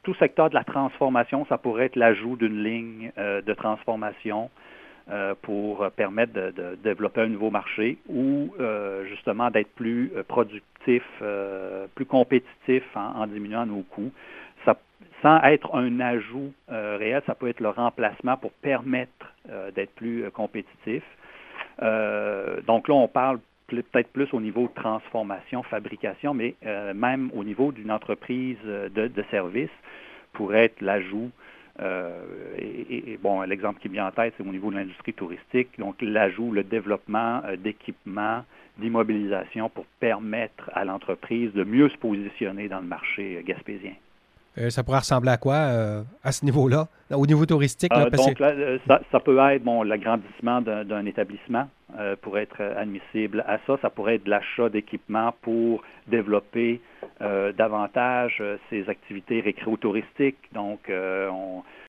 tout secteur de la transformation, ça pourrait être l'ajout d'une ligne de transformation pour permettre de développer un nouveau marché ou justement d'être plus productif, plus compétitif en diminuant nos coûts. Ça, sans être un ajout réel, ça peut être le remplacement pour permettre d'être plus compétitif. Donc là, on parle peut-être plus au niveau de transformation, fabrication, mais même au niveau d'une entreprise de service pourrait être l'ajout. Bon, l'exemple qui me vient en tête, c'est au niveau de l'industrie touristique. Donc, l'ajout, le développement d'équipements, d'immobilisation pour permettre à l'entreprise de mieux se positionner dans le marché gaspésien. Ça pourrait ressembler à quoi à ce niveau-là, au niveau touristique? Là, parce Donc, que... là, ça peut être l'agrandissement d'un établissement pour être admissible à ça. Ça pourrait être de l'achat d'équipements pour développer davantage ces activités récréo-touristiques. Donc,